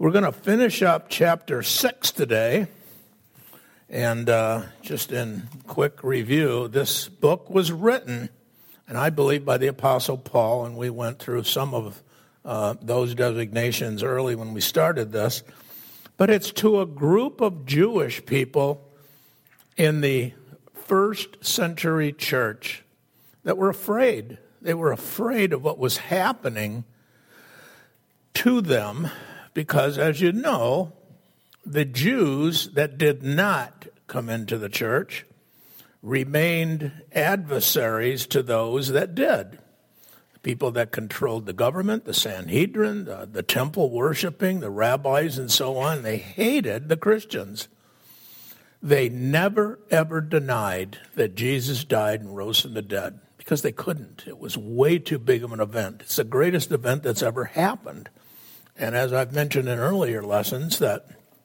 We're going to finish up chapter 6 today. And just in quick review, this book was written, and I believe by the Apostle Paul, and we went through some of those designations early when we started this. But it's to a group of Jewish people in the first century church that were afraid. They were afraid of what was happening to them because, as you know, the Jews that did not come into the church remained adversaries to those that did. The people that controlled the government, the Sanhedrin, the temple worshiping, the rabbis and so on, they hated the Christians. They never, ever denied that Jesus died and rose from the dead because they couldn't. It was way too big of an event. It's the greatest event that's ever happened. And as I've mentioned in earlier lessons, that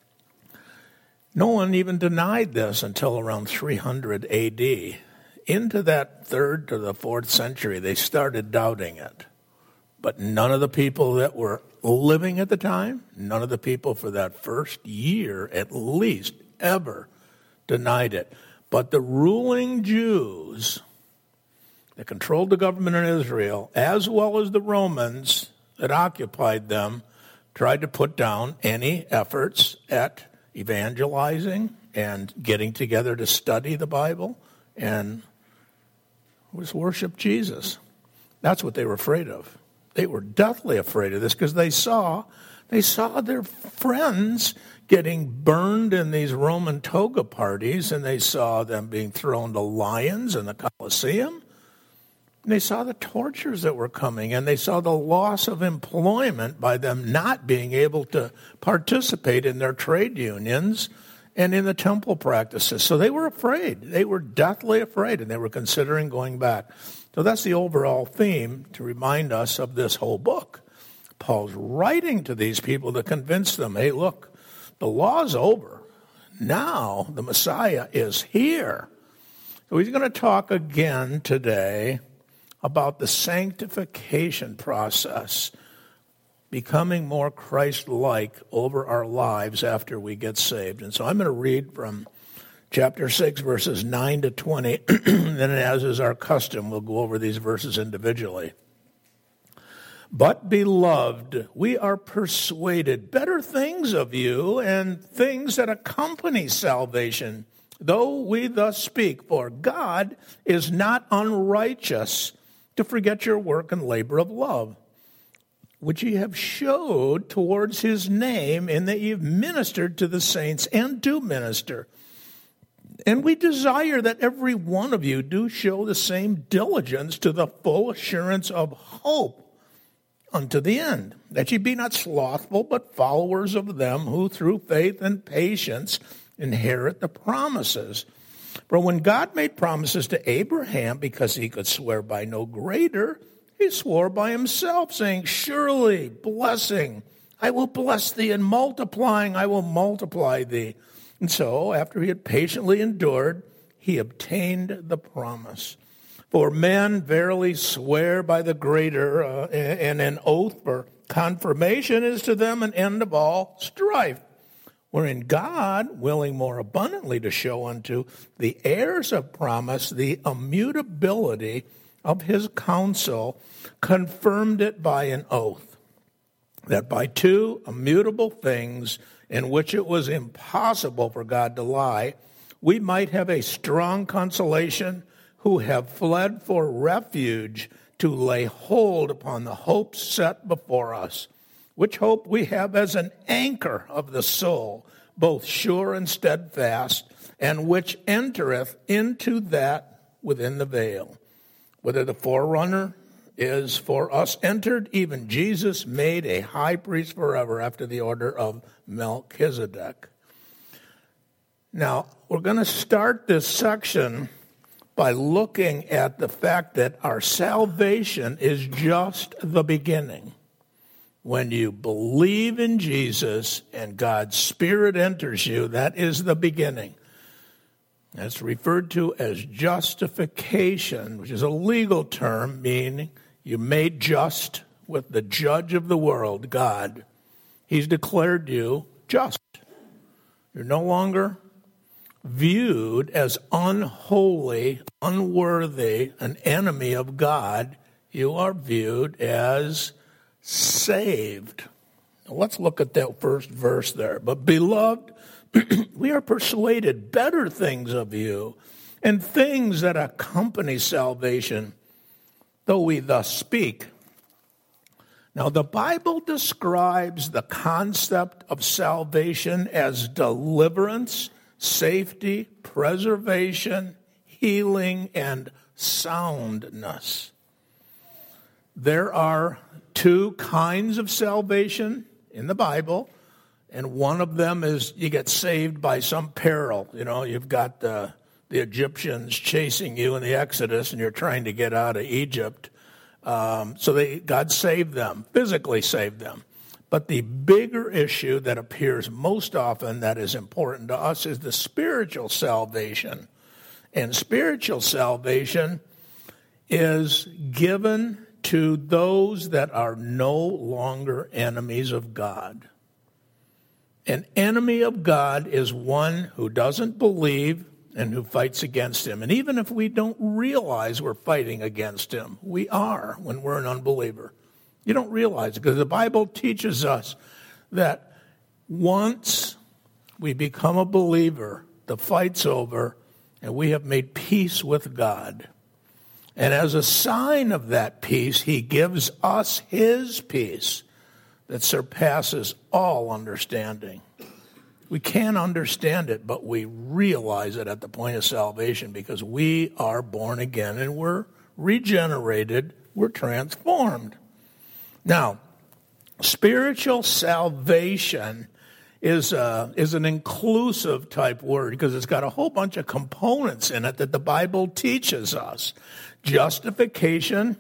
no one even denied this until around 300 A.D. Into that 3rd to the 4th century, they started doubting it. But none of the people that were living at the time, none of the people for that first year at least, ever denied it. But the ruling Jews that controlled the government in Israel, as well as the Romans that occupied them, tried to put down any efforts at evangelizing and getting together to study the Bible and was worship Jesus. That's what they were afraid of. They were deathly afraid of this because they saw their friends getting burned in these Roman toga parties, and they saw them being thrown to lions in the Colosseum. And they saw the tortures that were coming, and they saw the loss of employment by them not being able to participate in their trade unions and in the temple practices. So they were afraid. They were deathly afraid, and they were considering going back. So that's the overall theme to remind us of this whole book. Paul's writing to these people to convince them, hey, look, the law's over. Now the Messiah is here. So he's going to talk again today about the sanctification process, becoming more Christ-like over our lives after we get saved. And so I'm going to read from chapter 6, verses 9 to 20. Then, as is our custom, we'll go over these verses individually. But, beloved, we are persuaded better things of you and things that accompany salvation, though we thus speak. For God is not unrighteous to forget your work and labor of love, which ye have showed towards his name, in that ye have ministered to the saints and do minister. And we desire that every one of you do show the same diligence to the full assurance of hope unto the end, that ye be not slothful, but followers of them who through faith and patience inherit the promises. For when God made promises to Abraham, because he could swear by no greater, he swore by himself, saying, surely blessing, I will bless thee, and multiplying, I will multiply thee. And so, after he had patiently endured, he obtained the promise. For men verily swear by the greater, and an oath for confirmation is to them an end of all strife. Wherein God, willing more abundantly to show unto the heirs of promise the immutability of his counsel, confirmed it by an oath, that by two immutable things in which it was impossible for God to lie, we might have a strong consolation who have fled for refuge to lay hold upon the hope set before us, which hope we have as an anchor of the soul, both sure and steadfast, and which entereth into that within the veil, whether the forerunner is for us entered, even Jesus made a high priest forever after the order of Melchizedek. Now, we're going to start this section by looking at the fact that our salvation is just the beginning. When you believe in Jesus and God's Spirit enters you, that is the beginning. That's referred to as justification, which is a legal term meaning you're made just with the judge of the world, God. He's declared you just. You're no longer viewed as unholy, unworthy, an enemy of God. You are viewed as saved. Now let's look at that first verse there. But beloved, we are persuaded better things of you, and things that accompany salvation, though we thus speak. Now, the Bible describes the concept of salvation as deliverance, safety, preservation, healing, and soundness. There are two kinds of salvation in the Bible, and one of them is you get saved by some peril. You know, you've got the Egyptians chasing you in the Exodus, and you're trying to get out of Egypt. God saved them, physically saved them. But the bigger issue that appears most often that is important to us is the spiritual salvation. And spiritual salvation is given to those that are no longer enemies of God. An enemy of God is one who doesn't believe and who fights against him. And even if we don't realize we're fighting against him, we are when we're an unbeliever. You don't realize it because the Bible teaches us that once we become a believer, the fight's over and we have made peace with God. And as a sign of that peace, he gives us his peace that surpasses all understanding. We can't understand it, but we realize it at the point of salvation because we are born again and we're regenerated, we're transformed. Now, spiritual salvation is an inclusive type word because it's got a whole bunch of components in it that the Bible teaches us. Justification,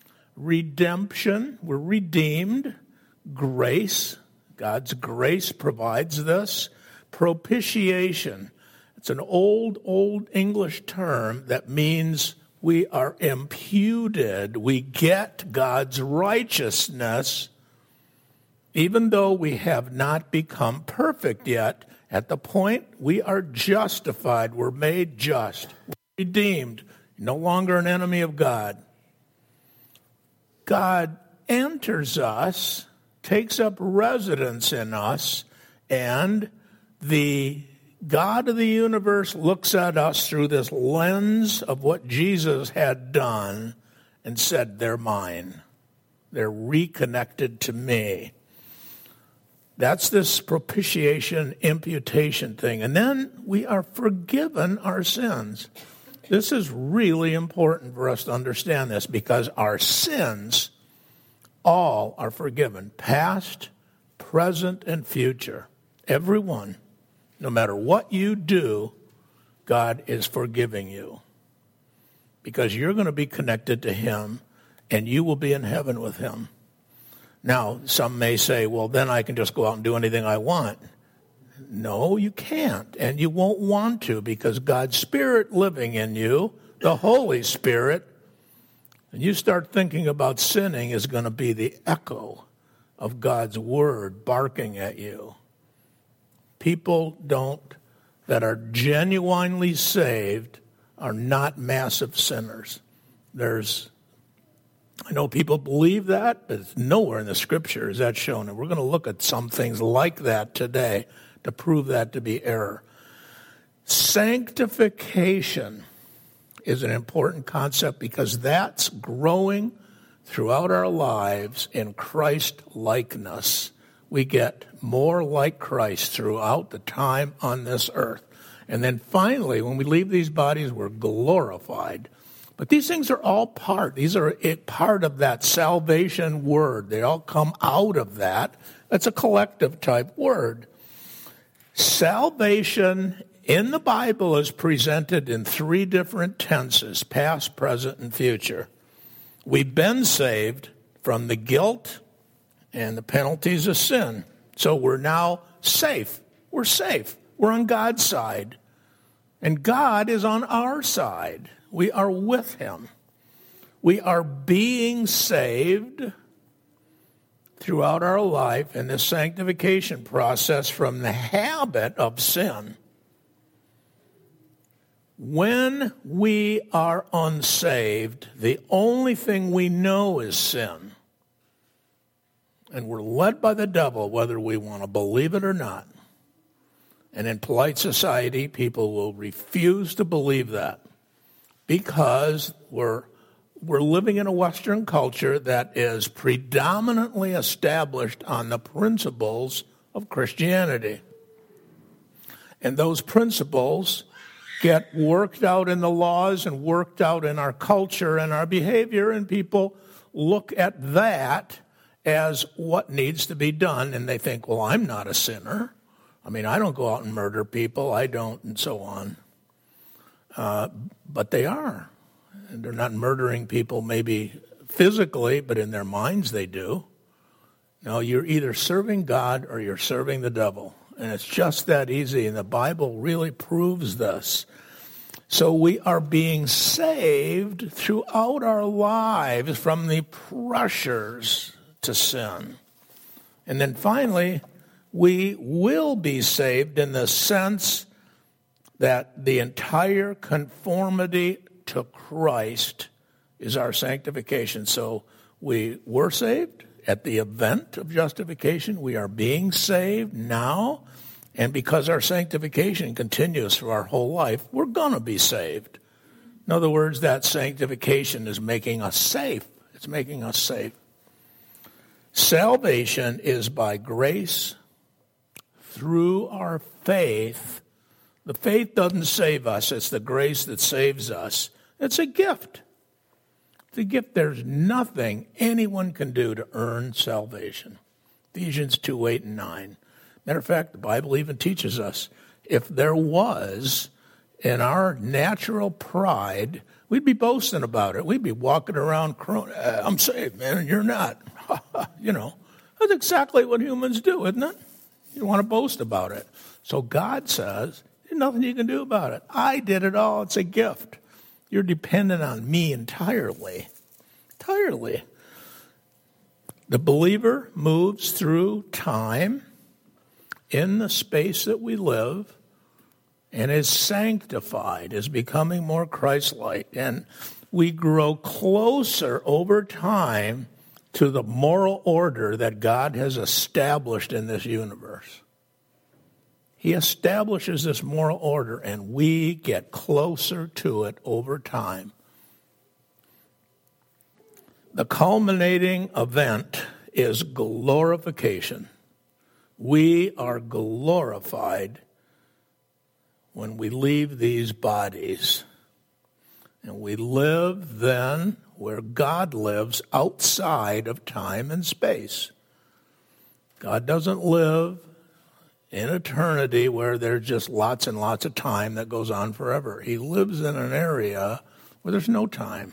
redemption, we're redeemed, grace, God's grace provides this. Propitiation. It's an old English term that means we are imputed. We get God's righteousness, even though we have not become perfect yet. At the point we are justified, we're made just, we're redeemed, no longer an enemy of God. God enters us, takes up residence in us, and the God of the universe looks at us through this lens of what Jesus had done and said, they're mine. They're reconnected to me. That's this propitiation, imputation thing. And then we are forgiven our sins. This is really important for us to understand this because our sins all are forgiven, past, present, and future. Every one. No matter what you do, God is forgiving you because you're going to be connected to him and you will be in heaven with him. Now, some may say, well, then I can just go out and do anything I want. No, you can't, and you won't want to because God's Spirit living in you, the Holy Spirit, and you start thinking about sinning is going to be the echo of God's word barking at you. People that are genuinely saved are not massive sinners. I know people believe that, but it's nowhere in the Scripture is that shown. And we're going to look at some things like that today to prove that to be error. Sanctification is an important concept because that's growing throughout our lives in Christ-likeness. We get more like Christ throughout the time on this earth. And then finally, when we leave these bodies, we're glorified. But these things are all these are part of that salvation word. They all come out of that. That's a collective type word. Salvation in the Bible is presented in three different tenses, past, present, and future. We've been saved from the guilt and the penalties of sin. So we're now safe. We're safe. We're on God's side. And God is on our side. We are with him. We are being saved throughout our life in this sanctification process from the habit of sin. When we are unsaved, the only thing we know is sin. And we're led by the devil, whether we want to believe it or not. And in polite society, people will refuse to believe that because we're living in a Western culture that is predominantly established on the principles of Christianity. And those principles get worked out in the laws and worked out in our culture and our behavior, and people look at that as what needs to be done, and they think, well, I'm not a sinner. I mean, I don't go out and murder people, I don't, and so on. But they are. And they're not murdering people maybe physically, but in their minds they do. No, you're either serving God or you're serving the devil. And it's just that easy, and the Bible really proves this. So we are being saved throughout our lives from the pressures to sin. And then finally, we will be saved in the sense that the entire conformity to Christ is our sanctification. So we were saved at the event of justification. We are being saved now. And because our sanctification continues through our whole life, we're going to be saved. In other words, that sanctification is making us safe. It's making us safe. Salvation is by grace through our faith. The faith doesn't save us. It's the grace that saves us. It's a gift. It's a gift. There's nothing anyone can do to earn salvation. Ephesians 2:8 and 9. Matter of fact, the Bible even teaches us if there was, in our natural pride, we'd be boasting about it. We'd be walking around crowing, I'm saved, man, and you're not. You know, that's exactly what humans do, isn't it? You want to boast about it. So God says, there's nothing you can do about it. I did it all. It's a gift. You're dependent on me entirely. Entirely. The believer moves through time in the space that we live and is sanctified, is becoming more Christ-like. And we grow closer over time to the moral order that God has established in this universe. He establishes this moral order, and we get closer to it over time. The culminating event is glorification. We are glorified when we leave these bodies. And we live then where God lives outside of time and space. God doesn't live in eternity where there's just lots and lots of time that goes on forever. He lives in an area where there's no time.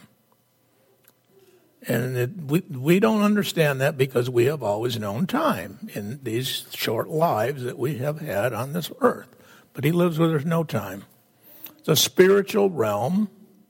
And we don't understand that because we have always known time in these short lives that we have had on this earth. But he lives where there's no time. It's a spiritual realm.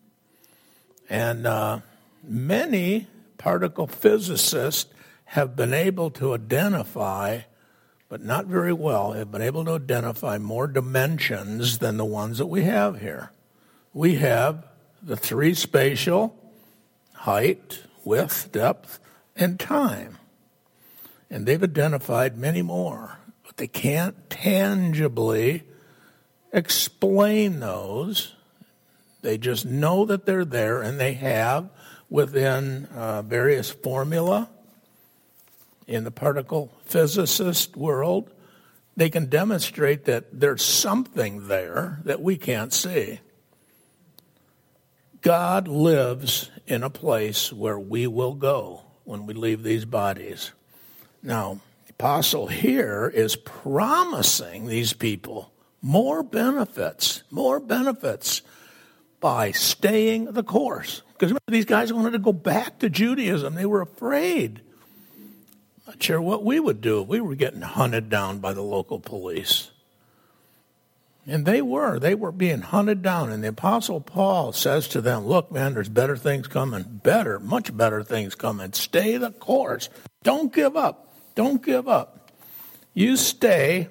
And many particle physicists have been able to identify, but not very well, have been able to identify more dimensions than the ones that we have here. We have the three spatial, height, width, depth, and time. And they've identified many more, but they can't tangibly explain those. They just know that they're there, and they have within various formula in the particle physicist world, they can demonstrate that there's something there that we can't see. God lives in a place where we will go when we leave these bodies. Now, the apostle here is promising these people more benefits by staying the course. Because remember, these guys wanted to go back to Judaism. They were afraid. Not sure what we would do if we were getting hunted down by the local police. And they were being hunted down. And the Apostle Paul says to them, look, man, there's better things coming. Much better things coming. Stay the course. Don't give up. Don't give up. You stay.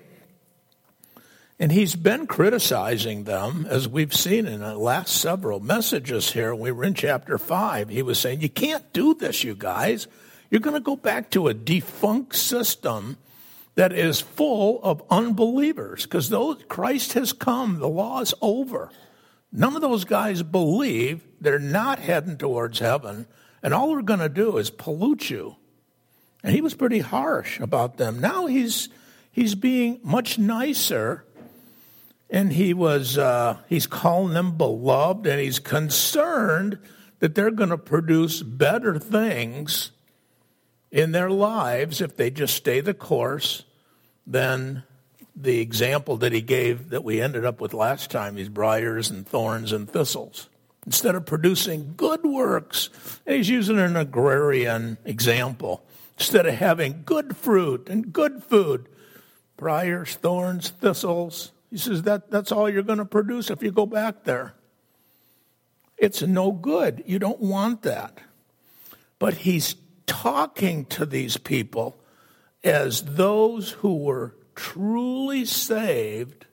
And he's been criticizing them, as we've seen in the last several messages here. We were in chapter 5. He was saying, you can't do this, you guys. You're going to go back to a defunct system that is full of unbelievers. Because Christ has come. The law is over. None of those guys believe. They're not heading towards heaven. And all they're going to do is pollute you. And he was pretty harsh about them. Now he's being much nicer. And he's calling them beloved, and he's concerned that they're going to produce better things in their lives if they just stay the course than the example that he gave that we ended up with last time, these briars and thorns and thistles. Instead of producing good works, and he's using an agrarian example, instead of having good fruit and good food, briars, thorns, thistles. He says that's all you're going to produce if you go back there. It's no good. You don't want that. But he's talking to these people as those who were truly saved.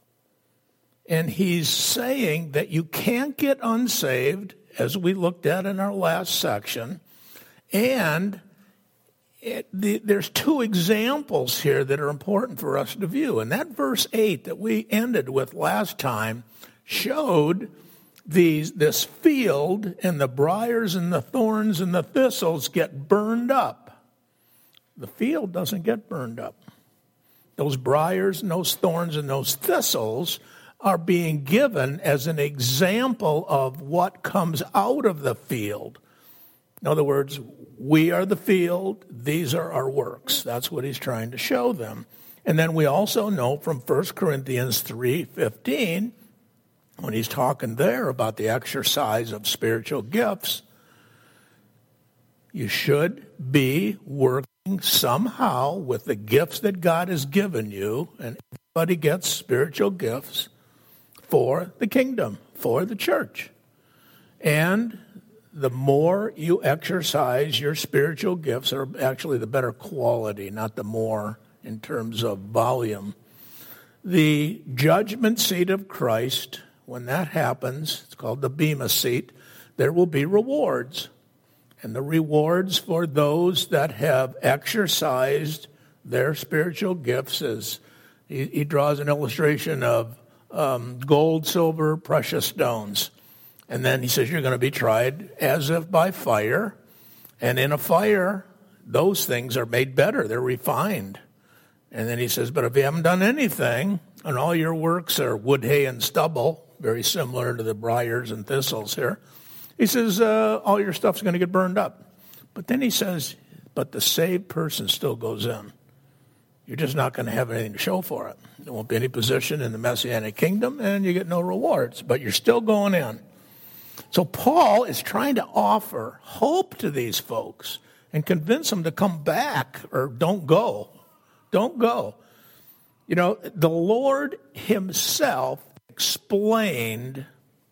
And he's saying that you can't get unsaved, as we looked at in our last section. And there's two examples here that are important for us to view. And that verse 8 that we ended with last time showed this field, and the briars and the thorns and the thistles get burned up. The field doesn't get burned up. Those briars and those thorns and those thistles are being given as an example of what comes out of the field. In other words, we are the field, these are our works. That's what he's trying to show them. And then we also know from 1 Corinthians 3:15, when he's talking there about the exercise of spiritual gifts, you should be working somehow with the gifts that God has given you, and everybody gets spiritual gifts for the kingdom, for the church. And the more you exercise your spiritual gifts, or actually the better quality, not the more in terms of volume. The judgment seat of Christ, when that happens, it's called the Bema seat, there will be rewards. And the rewards for those that have exercised their spiritual gifts is, he draws an illustration of gold, silver, precious stones. And then he says you're going to be tried as if by fire. And in a fire, those things are made better. They're refined. And then he says, but if you haven't done anything, and all your works are wood, hay, and stubble, very similar to the briars and thistles here, he says all your stuff's going to get burned up. But then he says, but the saved person still goes in. You're just not going to have anything to show for it. There won't be any position in the Messianic kingdom, and you get no rewards. But you're still going in. So Paul is trying to offer hope to these folks and convince them to come back or don't go. Don't go. You know, the Lord himself explained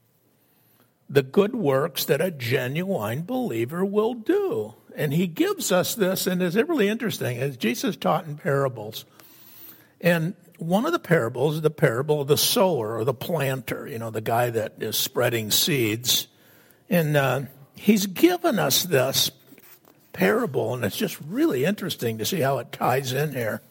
the good works that a genuine believer will do. And he gives us this, and it's really interesting, as Jesus taught in parables. And one of the parables is the parable of the sower or the planter, you know, the guy that is spreading seeds. And he's given us this parable, and it's just really interesting to see how it ties in here.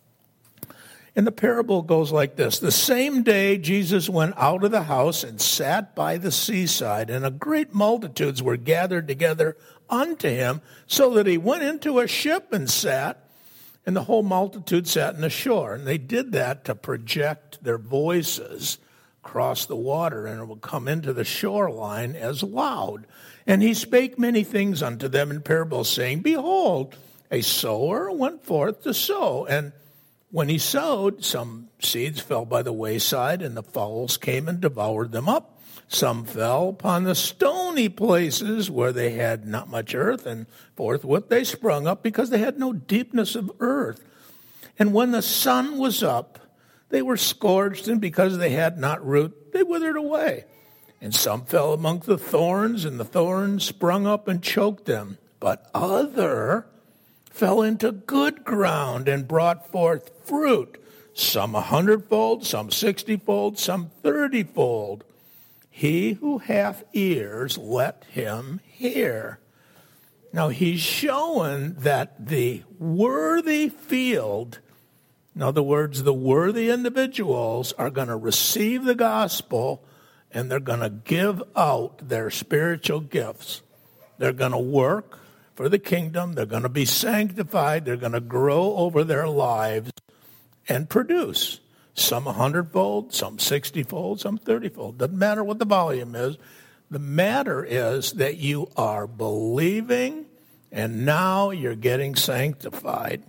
And the parable goes like this. The same day Jesus went out of the house and sat by the seaside, and a great multitudes were gathered together unto him, so that he went into a ship and sat, and the whole multitude sat on the shore. And they did that to project their voices across the water, and it would come into the shoreline as loud. And he spake many things unto them in parables, saying, Behold, a sower went forth to sow. And when he sowed, some seeds fell by the wayside, and the fowls came and devoured them up. Some fell upon the stony places where they had not much earth, and forthwith they sprung up because they had no deepness of earth. And when the sun was up, they were scorched, and because they had not root, they withered away. And some fell among the thorns, and the thorns sprung up and choked them. But other fell into good ground and brought forth fruit, some 100-fold, some 60-fold, some 30-fold. He who hath ears, let him hear. Now he's showing that the worthy field, in other words, the worthy individuals, are going to receive the gospel and they're going to give out their spiritual gifts. They're going to work for the kingdom. They're going to be sanctified. They're going to grow over their lives and produce. Some 100-fold, some 60-fold, some 30-fold. Doesn't matter what the volume is. The matter is that you are believing and now you're getting sanctified.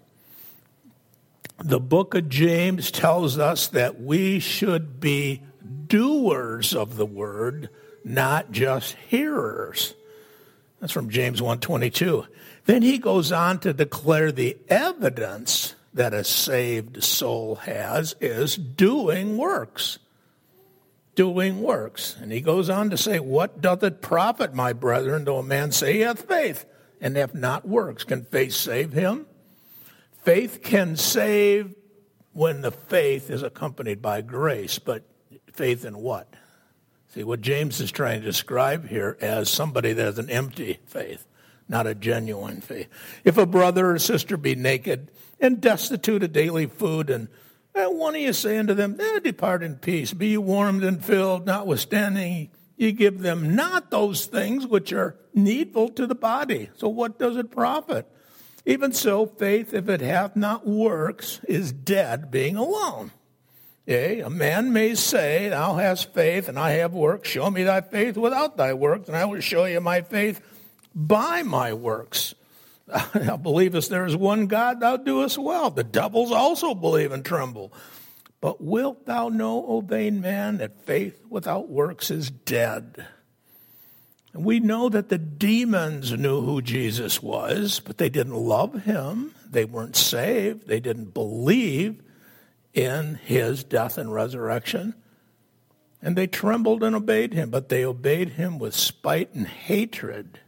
The book of James tells us that we should be doers of the word, not just hearers. That's from James 1:22. Then he goes on to declare the evidence that a saved soul has is doing works. Doing works. And he goes on to say, what doth it profit, my brethren, though a man say he hath faith and have not works? Can faith save him? Faith can save when the faith is accompanied by grace, but faith in what? See, what James is trying to describe here as somebody that has an empty faith, not a genuine faith. If a brother or sister be naked and destitute of daily food, and one of you say unto them, depart in peace, be you warmed and filled, notwithstanding you give them not those things which are needful to the body. So what does it profit? Even so, faith, if it hath not works, is dead, being alone. Yea, a man may say, thou hast faith, and I have works. Show me thy faith without thy works, and I will show you my faith by my works. Thou believest there is one God, thou doest well. The devils also believe and tremble. But wilt thou know, O vain man, that faith without works is dead? And we know that the demons knew who Jesus was, but they didn't love him. They weren't saved. They didn't believe in his death and resurrection. And they trembled and obeyed him, but they obeyed him with spite and hatred.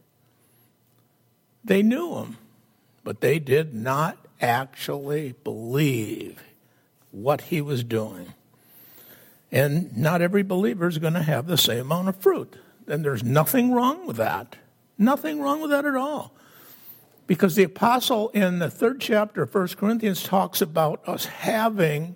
They knew him, but they did not actually believe what he was doing. And not every believer is going to have the same amount of fruit. And there's nothing wrong with that. Nothing wrong with that at all. Because the apostle in the 3rd chapter of 1 Corinthians talks about us having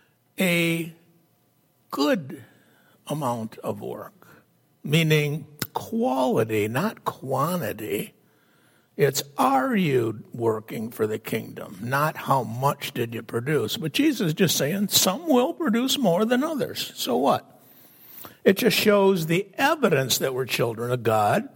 a good amount of work, meaning quality, not quantity. It's, are you working for the kingdom, not how much did you produce. But Jesus is just saying some will produce more than others. So what? It just shows the evidence that we're children of God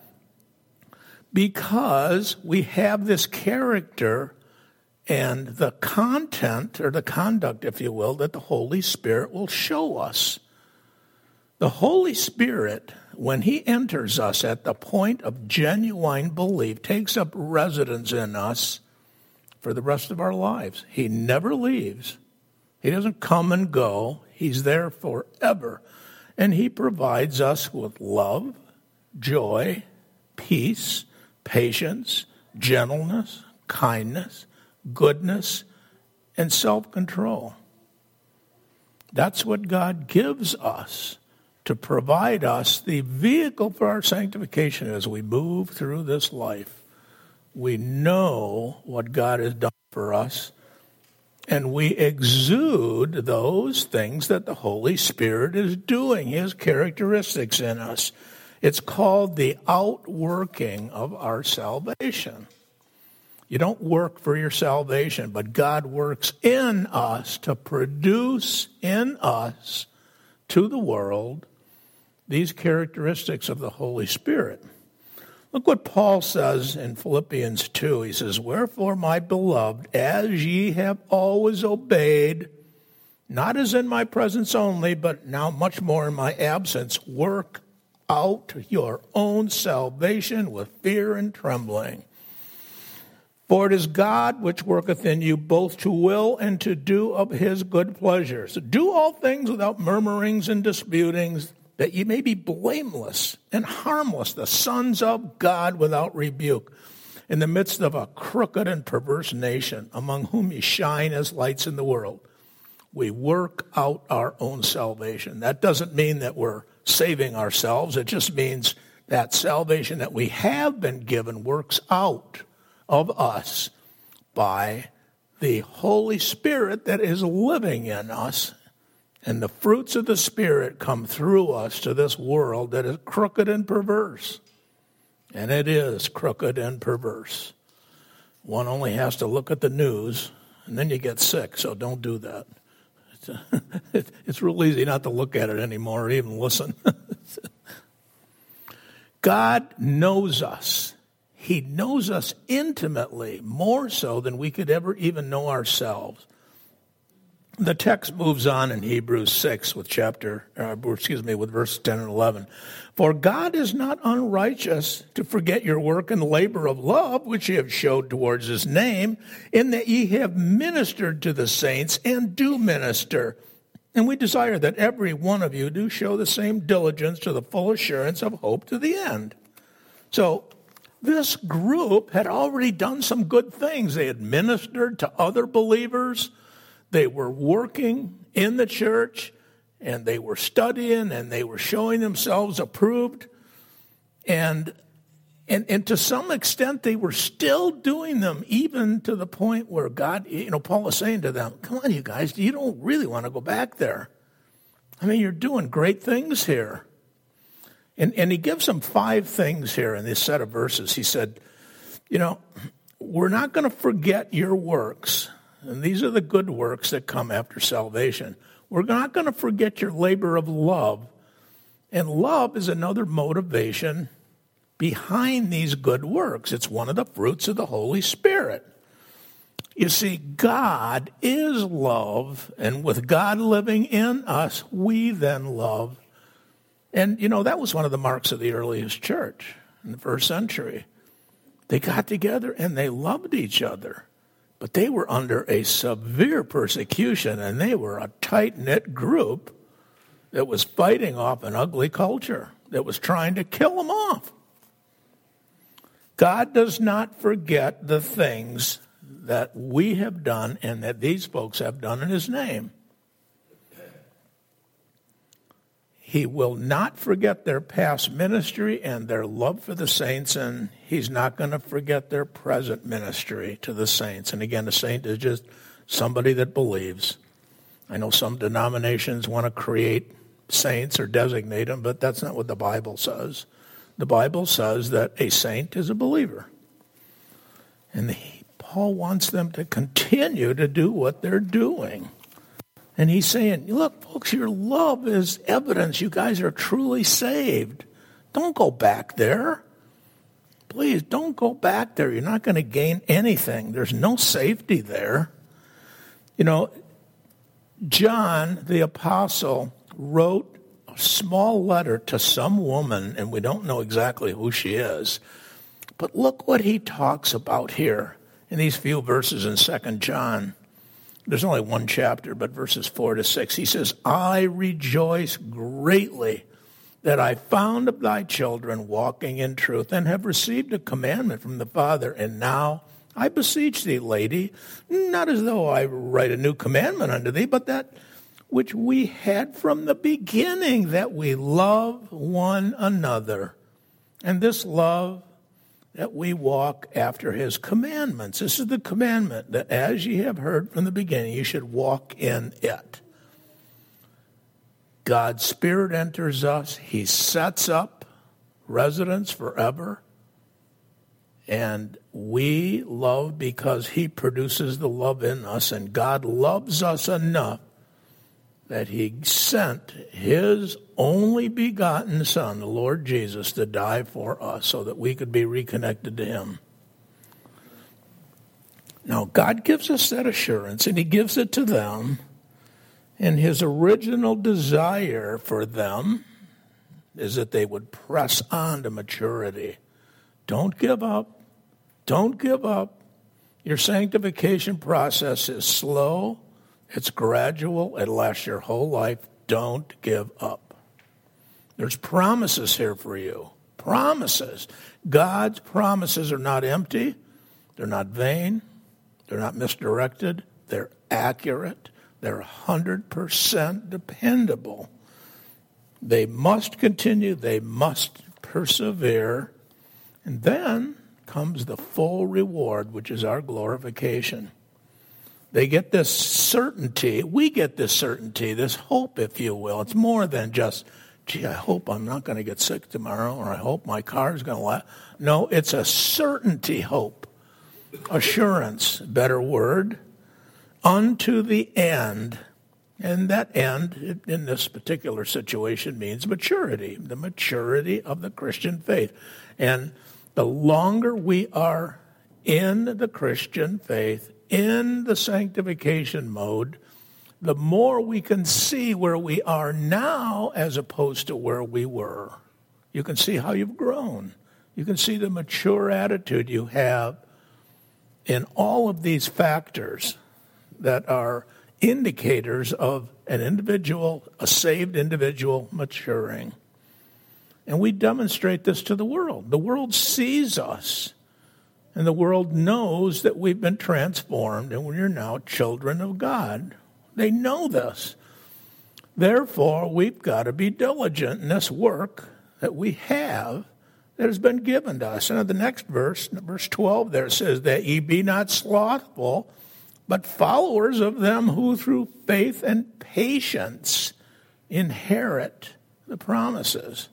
because we have this character and the content, or the conduct, if you will, that the Holy Spirit will show us. The Holy Spirit, when he enters us at the point of genuine belief, takes up residence in us for the rest of our lives. He never leaves. He doesn't come and go. He's there forever. And he provides us with love, joy, peace, patience, gentleness, kindness, goodness, and self-control. That's what God gives us to provide us the vehicle for our sanctification as we move through this life. We know what God has done for us, and we exude those things that the Holy Spirit is doing, his characteristics in us. It's called the outworking of our salvation. You don't work for your salvation, but God works in us to produce in us to the world these characteristics of the Holy Spirit. Look what Paul says in Philippians 2. He says, wherefore, my beloved, as ye have always obeyed, not as in my presence only, but now much more in my absence, work out your own salvation with fear and trembling. For it is God which worketh in you both to will and to do of his good pleasure. So do all things without murmurings and disputings, that ye may be blameless and harmless, the sons of God without rebuke, in the midst of a crooked and perverse nation, among whom ye shine as lights in the world. We work out our own salvation. That doesn't mean that we're saving ourselves. It just means that salvation that we have been given works out of us by the Holy Spirit that is living in us. And the fruits of the Spirit come through us to this world that is crooked and perverse. And it is crooked and perverse. One only has to look at the news, and then you get sick, so don't do that. It's real easy not to look at it anymore or even listen. God knows us. He knows us intimately, more so than we could ever even know ourselves. The text moves on in Hebrews 6 with verse 10 and 11. For God is not unrighteous to forget your work and labor of love, which ye have showed towards his name, in that ye have ministered to the saints and do minister. And we desire that every one of you do show the same diligence to the full assurance of hope to the end. So this group had already done some good things. They had ministered to other believers. They were working in the church, and they were studying, and they were showing themselves approved. And to some extent, they were still doing them, even to the point where God, Paul was saying to them, come on, you guys, you don't really want to go back there. I mean, you're doing great things here. And he gives them 5 things here in this set of verses. He said, we're not going to forget your works. And these are the good works that come after salvation. We're not going to forget your labor of love. And love is another motivation behind these good works. It's one of the fruits of the Holy Spirit. You see, God is love, and with God living in us, we then love. And, that was one of the marks of the earliest church in the first century. They got together and they loved each other. But they were under a severe persecution, and they were a tight-knit group that was fighting off an ugly culture that was trying to kill them off. God does not forget the things that we have done and that these folks have done in his name. He will not forget their past ministry and their love for the saints, and he's not going to forget their present ministry to the saints. And again, a saint is just somebody that believes. I know some denominations want to create saints or designate them, but that's not what the Bible says. The Bible says that a saint is a believer. And Paul wants them to continue to do what they're doing. And he's saying, look, folks, your love is evidence you guys are truly saved. Don't go back there. Please, don't go back there. You're not going to gain anything. There's no safety there. John, the apostle, wrote a small letter to some woman, and we don't know exactly who she is. But look what he talks about here in these few verses in 2 John. There's only one chapter, but verses 4 to 6, he says, I rejoice greatly that I found of thy children walking in truth and have received a commandment from the Father. And now I beseech thee, lady, not as though I write a new commandment unto thee, but that which we had from the beginning, that we love one another. And this love, that we walk after his commandments. This is the commandment, that as ye have heard from the beginning, you should walk in it. God's Spirit enters us. He sets up residence forever. And we love because he produces the love in us. And God loves us enough that he sent his only begotten Son, the Lord Jesus, to die for us so that we could be reconnected to him. Now, God gives us that assurance, and he gives it to them. And his original desire for them is that they would press on to maturity. Don't give up. Don't give up. Your sanctification process is slow. It's gradual. It lasts your whole life. Don't give up. There's promises here for you. Promises. God's promises are not empty. They're not vain. They're not misdirected. They're accurate. They're 100% dependable. They must continue. They must persevere. And then comes the full reward, which is our glorification. They get this certainty. We get this certainty, this hope, if you will. It's more than just, gee, I hope I'm not going to get sick tomorrow, or I hope my car is going to last. No, it's a certainty hope. Assurance, better word, unto the end. And that end, in this particular situation, means maturity, the maturity of the Christian faith. And the longer we are in the Christian faith, in the sanctification mode, the more we can see where we are now as opposed to where we were. You can see how you've grown. You can see the mature attitude you have in all of these factors that are indicators of an individual, a saved individual, maturing. And we demonstrate this to the world. The world sees us, and the world knows that we've been transformed and we are now children of God. They know this. Therefore, we've got to be diligent in this work that we have that has been given to us. And the next verse, verse 12 there says, that ye be not slothful, but followers of them who through faith and patience inherit the promises.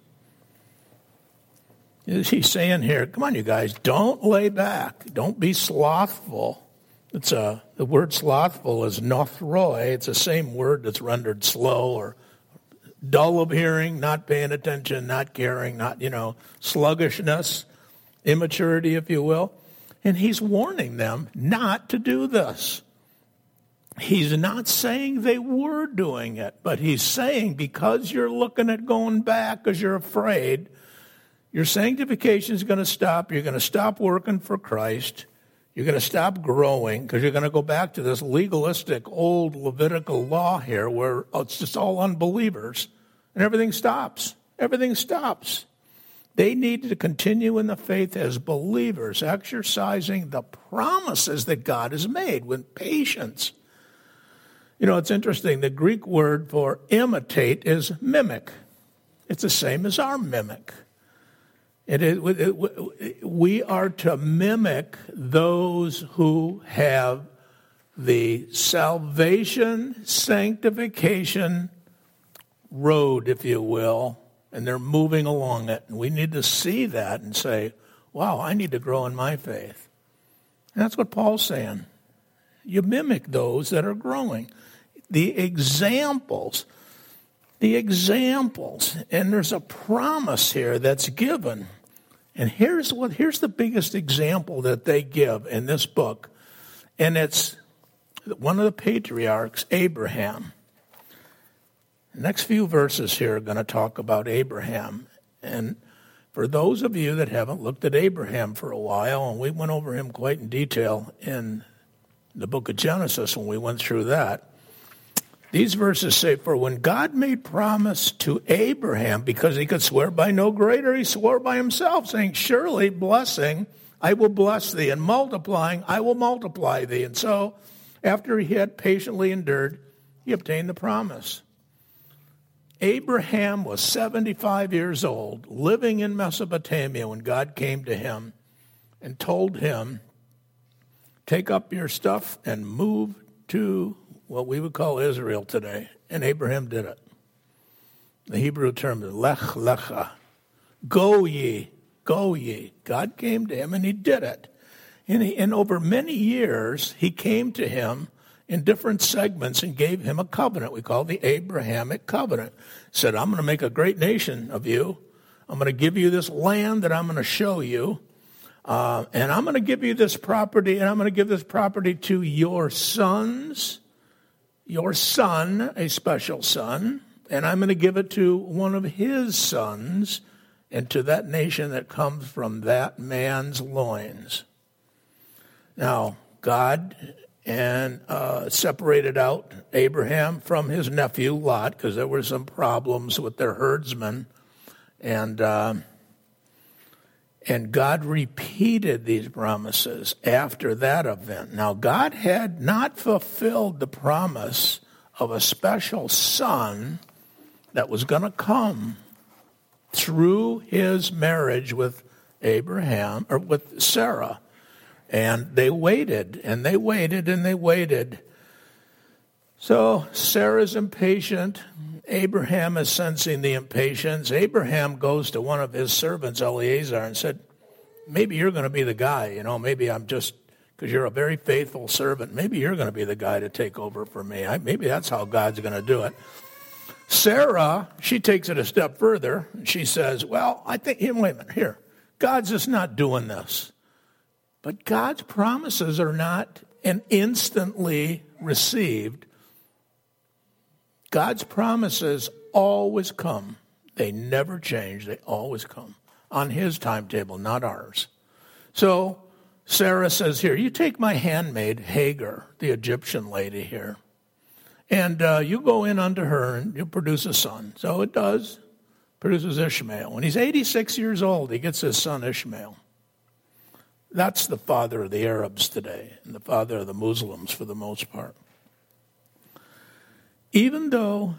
He's saying here, come on, you guys, don't lay back. Don't be slothful. The word slothful is nothroi. It's the same word that's rendered slow or dull of hearing, not paying attention, not caring, not, sluggishness, immaturity, if you will. And he's warning them not to do this. He's not saying they were doing it, but he's saying because you're looking at going back because you're afraid, your sanctification is going to stop. You're going to stop working for Christ. You're going to stop growing because you're going to go back to this legalistic old Levitical law here where it's just all unbelievers and everything stops. Everything stops. They need to continue in the faith as believers, exercising the promises that God has made with patience. It's interesting. The Greek word for imitate is mimic. It's the same as our mimic. We are to mimic those who have the salvation, sanctification road, if you will, and they're moving along it. And we need to see that and say, wow, I need to grow in my faith. And that's what Paul's saying. You mimic those that are growing. The examples, and there's a promise here that's given. And here's the biggest example that they give in this book, and it's one of the patriarchs, Abraham. The next few verses here are going to talk about Abraham. And for those of you that haven't looked at Abraham for a while, and we went over him quite in detail in the book of Genesis when we went through that, these verses say, for when God made promise to Abraham, because he could swear by no greater, he swore by himself, saying, surely blessing, I will bless thee, and multiplying, I will multiply thee. And so, after he had patiently endured, he obtained the promise. Abraham was 75 years old, living in Mesopotamia when God came to him and told him, take up your stuff and move to what we would call Israel today. And Abraham did it. The Hebrew term is lech lecha. Go ye, go ye. God came to him and he did it. And over many years, he came to him in different segments and gave him a covenant we call the Abrahamic covenant. Said, I'm going to make a great nation of you. I'm going to give you this land that I'm going to show you. And I'm going to give you this property, and I'm going to give this property to your sons, your son, a special son, and I'm going to give it to one of his sons and to that nation that comes from that man's loins. Now, God separated out Abraham from his nephew Lot because there were some problems with their herdsmen. And And God repeated these promises after that event. Now, God had not fulfilled the promise of a special son that was going to come through his marriage with Abraham, or with Sarah. And they waited, and they waited, and they waited. So Sarah's impatient. Abraham is sensing the impatience. Abraham goes to one of his servants, Eliezer, and said, maybe you're going to be the guy. Maybe I'm just, because you're a very faithful servant, maybe you're going to be the guy to take over for me. Maybe that's how God's going to do it. Sarah, she takes it a step further. She says, well, I think, wait a minute, here. God's just not doing this. But God's promises are not instantly received. God's promises always come. They never change. They always come on his timetable, not ours. So Sarah says, here, you take my handmaid, Hagar, the Egyptian lady here, and you go in unto her and you produce a son. So it does. Produces Ishmael. When he's 86 years old, he gets his son Ishmael. That's the father of the Arabs today and the father of the Muslims for the most part. Even though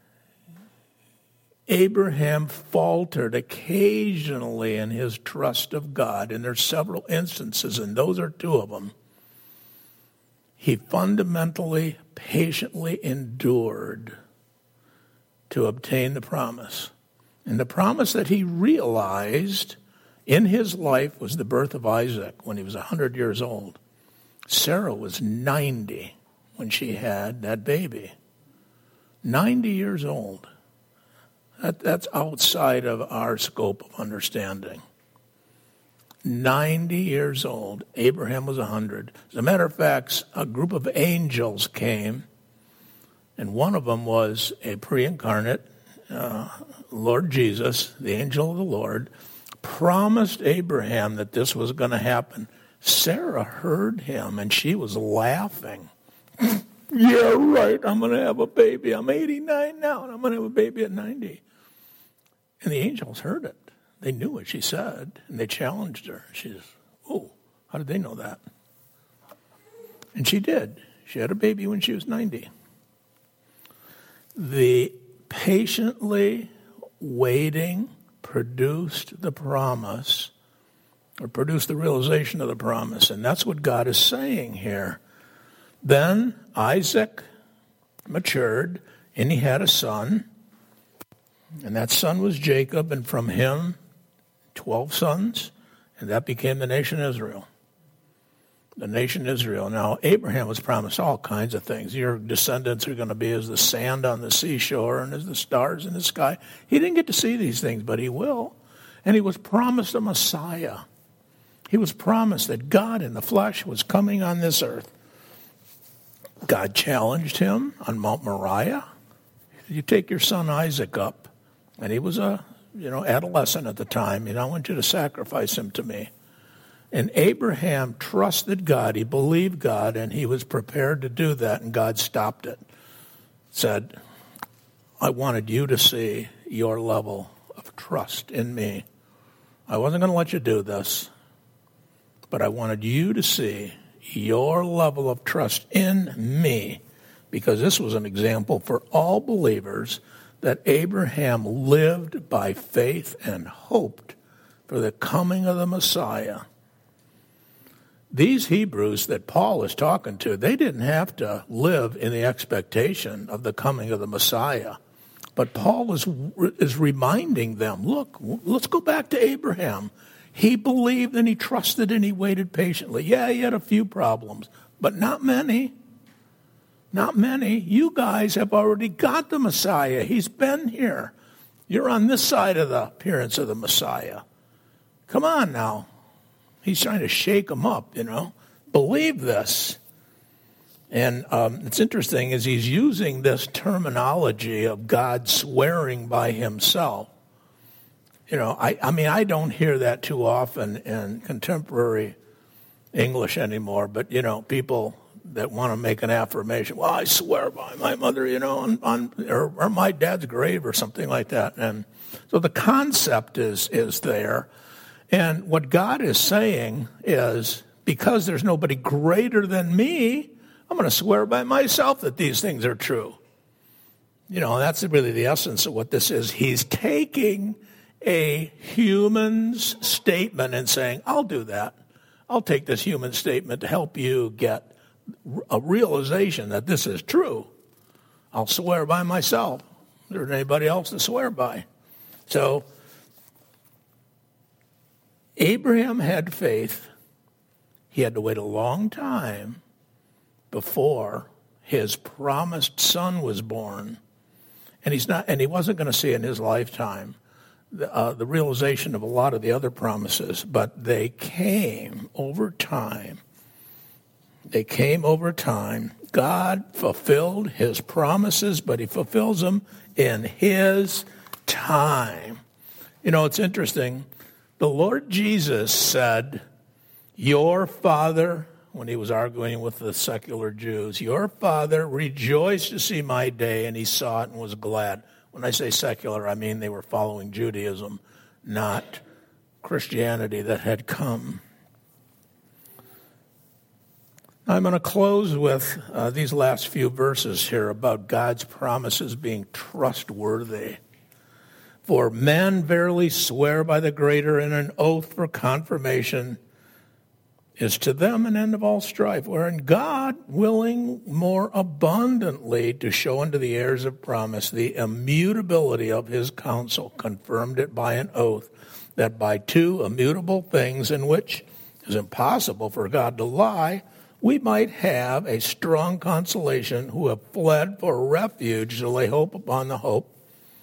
Abraham faltered occasionally in his trust of God, and there's several instances, and those are two of them, he fundamentally, patiently endured to obtain the promise. And the promise that he realized in his life was the birth of Isaac when he was 100 years old. Sarah was 90 when she had that baby. 90 years old. That's outside of our scope of understanding. 90 years old. Abraham was 100. As a matter of fact, a group of angels came, and one of them was a pre-incarnate Lord Jesus, the angel of the Lord, promised Abraham that this was going to happen. Sarah heard him, and she was laughing. Yeah, right, I'm going to have a baby. I'm 89 now, and I'm going to have a baby at 90. And the angels heard it. They knew what she said, and they challenged her. She says, oh, how did they know that? And she did. She had a baby when she was 90. The patiently waiting produced the promise, or produced the realization of the promise. And that's what God is saying here. Then Isaac matured, and he had a son. And that son was Jacob, and from him 12 sons, and that became the nation Israel. The nation Israel. Now, Abraham was promised all kinds of things. Your descendants are going to be as the sand on the seashore and as the stars in the sky. He didn't get to see these things, but he will. And he was promised a Messiah. He was promised that God in the flesh was coming on this earth. God challenged him on Mount Moriah. You take your son Isaac up. And he was a adolescent at the time. I want you to sacrifice him to me. And Abraham trusted God. He believed God, and he was prepared to do that, and God stopped it. Said, I wanted you to see your level of trust in me. I wasn't going to let you do this, but I wanted you to see your level of trust in me, because this was an example for all believers that Abraham lived by faith and hoped for the coming of the Messiah. These Hebrews that Paul is talking to, they didn't have to live in the expectation of the coming of the Messiah. But Paul is reminding them, look, let's go back to Abraham. He believed and he trusted and he waited patiently. Yeah, he had a few problems, but not many. Not many. You guys have already got the Messiah. He's been here. You're on this side of the appearance of the Messiah. Come on now. He's trying to shake them up, Believe this. And it's interesting is he's using this terminology of God swearing by himself. I don't hear that too often in contemporary English anymore, but, people that want to make an affirmation, well, I swear by my mother, or my dad's grave or something like that. And so the concept is there. And what God is saying is, because there's nobody greater than me, I'm going to swear by myself that these things are true. That's really the essence of what this is. He's taking a human's statement and saying, I'll do that. I'll take this human statement to help you get a realization that this is true. I'll swear by myself. There isn't anybody else to swear by. So Abraham had faith. He had to wait a long time before his promised son was born. And he wasn't going to see in his lifetime the realization of a lot of the other promises, but they came over time. God fulfilled his promises, but he fulfills them in his time. It's interesting. The Lord Jesus said, your father, when he was arguing with the secular Jews, your father rejoiced to see my day, and he saw it and was glad. When I say secular, I mean they were following Judaism, not Christianity that had come. I'm going to close with these last few verses here about God's promises being trustworthy. For men verily swear by the greater, and an oath for confirmation is to them an end of all strife, wherein God, willing more abundantly to show unto the heirs of promise the immutability of his counsel, confirmed it by an oath, that by two immutable things in which it is impossible for God to lie, we might have a strong consolation who have fled for refuge to lay hold upon the hope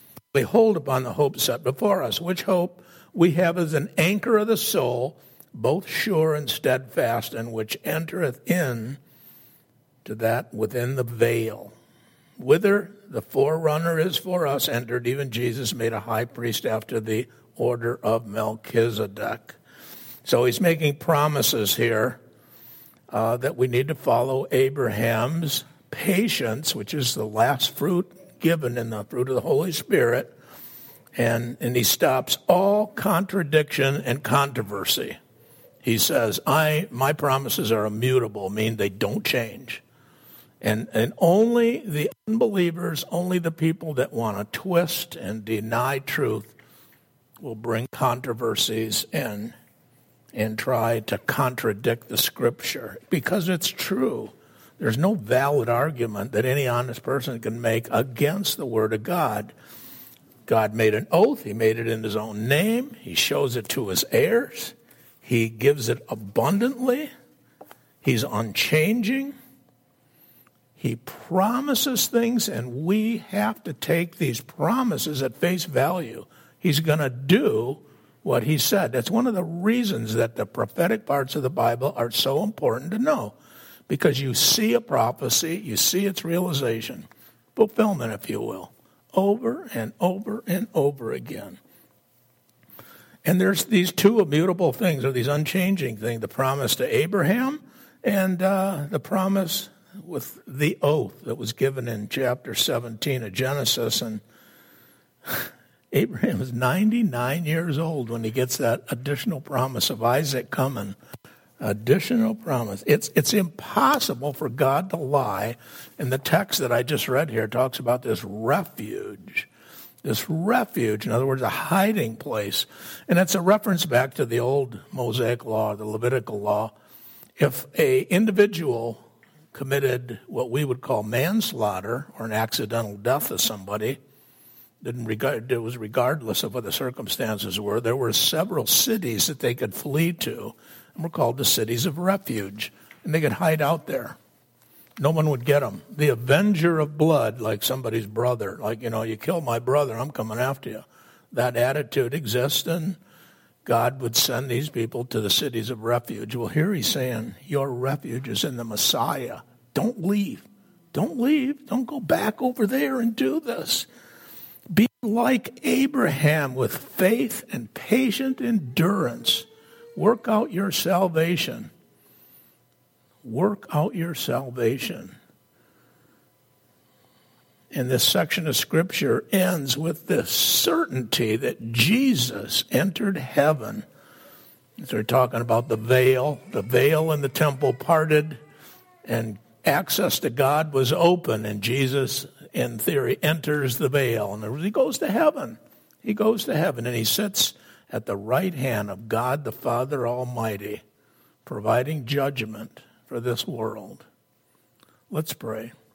set before us, which hope we have as an anchor of the soul, both sure and steadfast, and which entereth in to that within the veil, whither the forerunner is for us entered, even Jesus made a high priest after the order of Melchizedek. So he's making promises here that we need to follow Abraham's patience, which is the last fruit given in the fruit of the Holy Spirit, and he stops all contradiction and controversy. He says, my promises are immutable, meaning they don't change. And only the unbelievers, only the people that want to twist and deny truth will bring controversies and try to contradict the Scripture. Because it's true. There's no valid argument that any honest person can make against the Word of God. God made an oath. He made it in his own name. He shows it to his heirs. He gives it abundantly. He's unchanging. He promises things, and we have to take these promises at face value. He's going to do what he said. That's one of the reasons that the prophetic parts of the Bible are so important to know, because you see a prophecy, you see its realization, fulfillment, if you will, over and over and over again. And there's these two immutable things, or these unchanging things, the promise to Abraham and the promise with the oath that was given in chapter 17 of Genesis. And Abraham is 99 years old when he gets that additional promise of Isaac coming. Additional promise. It's impossible for God to lie. And the text that I just read here talks about this refuge. This refuge, in other words, a hiding place. And it's a reference back to the old Mosaic law, the Levitical law. If an individual committed what we would call manslaughter or an accidental death of somebody, it was regardless of what the circumstances were, there were several cities that they could flee to, and were called the cities of refuge. And they could hide out there. No one would get them. The avenger of blood, like somebody's brother, like, you kill my brother, I'm coming after you. That attitude exists, and God would send these people to the cities of refuge. Well, here he's saying, your refuge is in the Messiah. Don't leave. Don't leave. Don't go back over there and do this. Be like Abraham with faith and patient endurance. Work out your salvation. Work out your salvation. And this section of Scripture ends with this certainty that Jesus entered heaven So we're talking about the veil. The veil in the temple parted, and access to God was open, and Jesus, in theory, enters the veil. And he goes to heaven. He goes to heaven, and he sits at the right hand of God the Father Almighty, providing judgment for this world. Let's pray.